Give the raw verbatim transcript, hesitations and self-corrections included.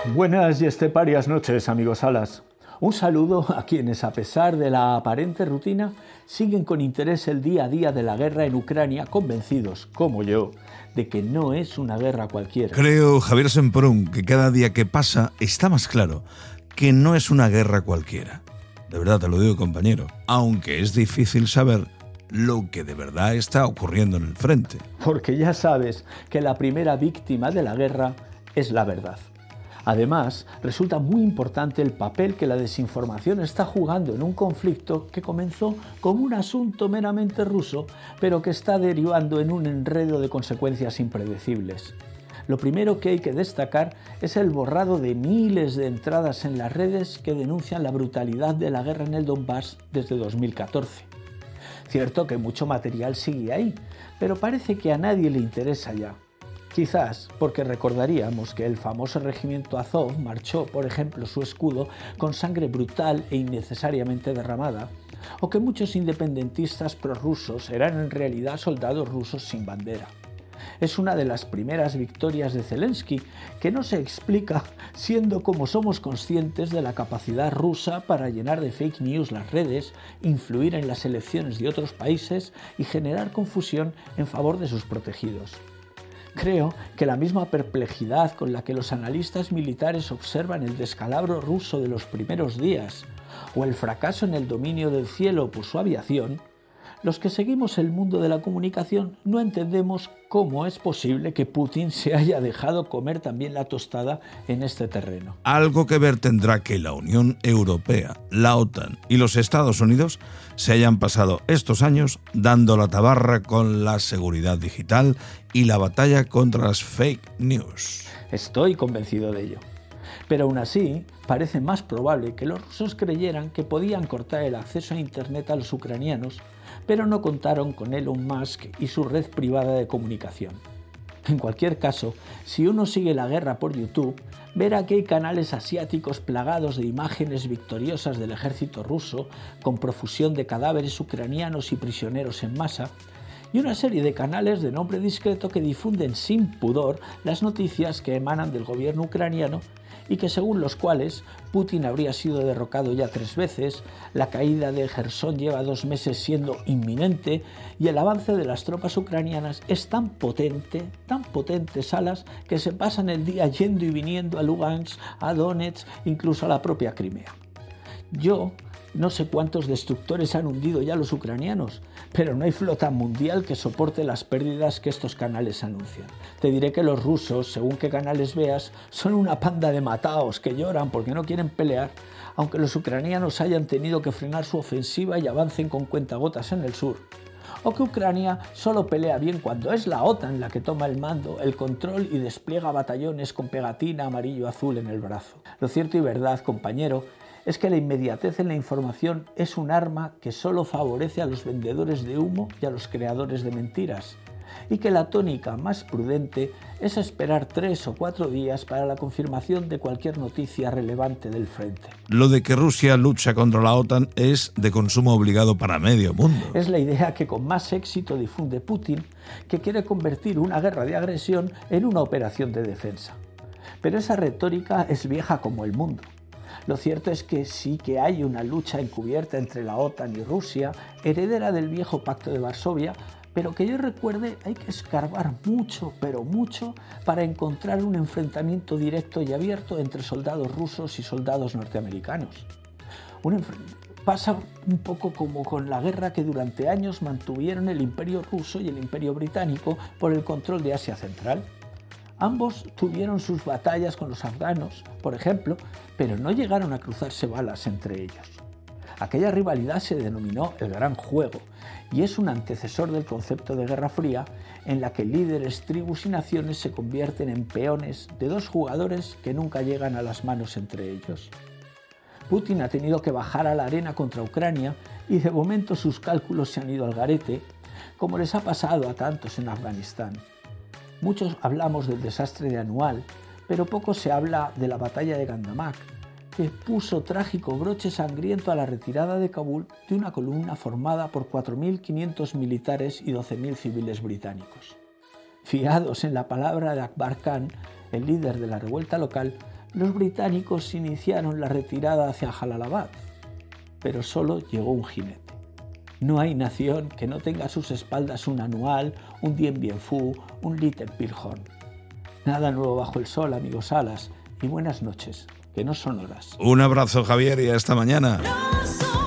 Buenas y esteparias noches, amigos alas. Un saludo a quienes, a pesar de la aparente rutina, siguen con interés el día a día de la guerra en Ucrania, convencidos, como yo, de que no es una guerra cualquiera. Creo, Javier Semprún, que cada día que pasa está más claro que no es una guerra cualquiera. De verdad te lo digo, compañero, aunque es difícil saber lo que de verdad está ocurriendo en el frente. Porque ya sabes que la primera víctima de la guerra es la verdad. Además, resulta muy importante el papel que la desinformación está jugando en un conflicto que comenzó como un asunto meramente ruso, pero que está derivando en un enredo de consecuencias impredecibles. Lo primero que hay que destacar es el borrado de miles de entradas en las redes que denuncian la brutalidad de la guerra en el Donbass desde dos mil catorce. Cierto que mucho material sigue ahí, pero parece que a nadie le interesa ya. Quizás porque recordaríamos que el famoso regimiento Azov marchó, por ejemplo, su escudo con sangre brutal e innecesariamente derramada, o que muchos independentistas prorrusos eran en realidad soldados rusos sin bandera. Es una de las primeras victorias de Zelensky que no se explica siendo como somos conscientes de la capacidad rusa para llenar de fake news las redes, influir en las elecciones de otros países y generar confusión en favor de sus protegidos. Creo que la misma perplejidad con la que los analistas militares observan el descalabro ruso de los primeros días o el fracaso en el dominio del cielo por su aviación, los que seguimos el mundo de la comunicación no entendemos cómo es posible que Putin se haya dejado comer también la tostada en este terreno. Algo que ver tendrá que la Unión Europea, la OTAN y los Estados Unidos se hayan pasado estos años dando la tabarra con la seguridad digital y la batalla contra las fake news. Estoy convencido de ello. Pero aún así, parece más probable que los rusos creyeran que podían cortar el acceso a Internet a los ucranianos, pero no contaron con Elon Musk y su red privada de comunicación. En cualquier caso, si uno sigue la guerra por YouTube, verá que hay canales asiáticos plagados de imágenes victoriosas del ejército ruso, con profusión de cadáveres ucranianos y prisioneros en masa, y una serie de canales de nombre discreto que difunden sin pudor las noticias que emanan del gobierno ucraniano y que según los cuales Putin habría sido derrocado ya tres veces, la caída de Jersón lleva dos meses siendo inminente y el avance de las tropas ucranianas es tan potente, tan potentes alas que se pasan el día yendo y viniendo a Lugansk, a Donetsk, incluso a la propia Crimea. Yo no sé cuántos destructores han hundido ya los ucranianos, pero no hay flota mundial que soporte las pérdidas que estos canales anuncian. Te diré que los rusos, según qué canales veas, son una panda de mataos que lloran porque no quieren pelear, aunque los ucranianos hayan tenido que frenar su ofensiva y avancen con cuentagotas en el sur. O que Ucrania solo pelea bien cuando es la OTAN la que toma el mando, el control y despliega batallones con pegatina amarillo-azul en el brazo. Lo cierto y verdad, compañero, es que la inmediatez en la información es un arma que solo favorece a los vendedores de humo y a los creadores de mentiras, y que la tónica más prudente es esperar tres o cuatro días para la confirmación de cualquier noticia relevante del frente. Lo de que Rusia lucha contra la OTAN es de consumo obligado para medio mundo. Es la idea que con más éxito difunde Putin, que quiere convertir una guerra de agresión en una operación de defensa. Pero esa retórica es vieja como el mundo. Lo cierto es que sí que hay una lucha encubierta entre la OTAN y Rusia, heredera del viejo Pacto de Varsovia, pero que yo recuerde hay que escarbar mucho, pero mucho, para encontrar un enfrentamiento directo y abierto entre soldados rusos y soldados norteamericanos. Un enfr- Pasa un poco como con la guerra que durante años mantuvieron el Imperio ruso y el Imperio británico por el control de Asia Central. Ambos tuvieron sus batallas con los afganos, por ejemplo, pero no llegaron a cruzarse balas entre ellos. Aquella rivalidad se denominó el Gran Juego y es un antecesor del concepto de Guerra Fría en la que líderes, tribus y naciones se convierten en peones de dos jugadores que nunca llegan a las manos entre ellos. Putin ha tenido que bajar a la arena contra Ucrania y de momento sus cálculos se han ido al garete, como les ha pasado a tantos en Afganistán. Muchos hablamos del desastre de Anual, pero poco se habla de la batalla de Gandamak, que puso trágico broche sangriento a la retirada de Kabul de una columna formada por cuatro mil quinientos militares y doce mil civiles británicos. Fiados en la palabra de Akbar Khan, el líder de la revuelta local, Los británicos iniciaron la retirada hacia Jalalabad, pero solo llegó un jinete. No hay nación que no tenga a sus espaldas un Anual, un Dien Bien Phu, un Little Bighorn. Nada nuevo bajo el sol, amigos Salas, y buenas noches, que no son horas. Un abrazo, Javier, y hasta mañana. No soy